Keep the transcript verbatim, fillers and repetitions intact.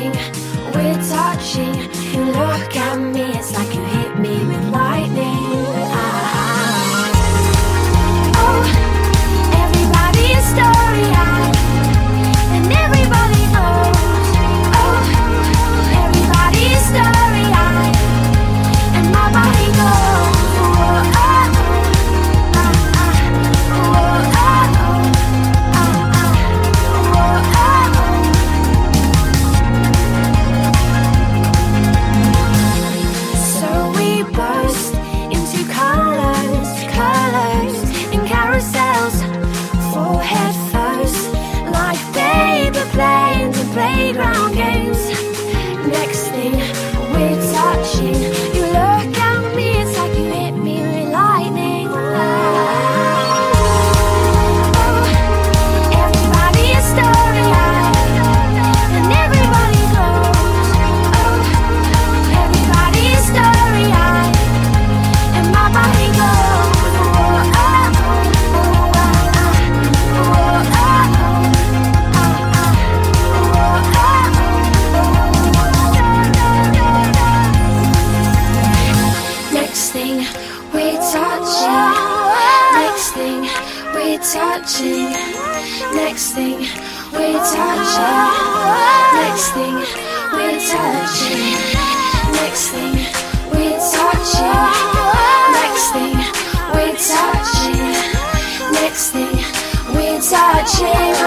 thing, we're touching. You look at me, it's like you hit me with lightning. Ah. Oh, everybody's story-eyed, and everybody knows. Oh, everybody's story-eyed, and my body goes. Oh, oh, oh, ah, ah, oh, oh, oh, ah, ah, oh, oh, oh. So we burst into colors, colors in carousels, forehead first, like paper planes and playground games. Next thing, we're touching. You look at me, it's like you hit me with lightning. Oh, everybody is story-eyed, and everybody goes. Oh, everybody is story-eyed, and my body goes. Oh, oh, oh, ah, ah, oh, oh, oh, ah, ah, oh, oh, oh. Next thing, we're touching. Next thing, we're touching. Next thing, we're touching. Next thing, we're touching. Next thing, we're touching. Next thing, we're touching. Next thing, we're touching.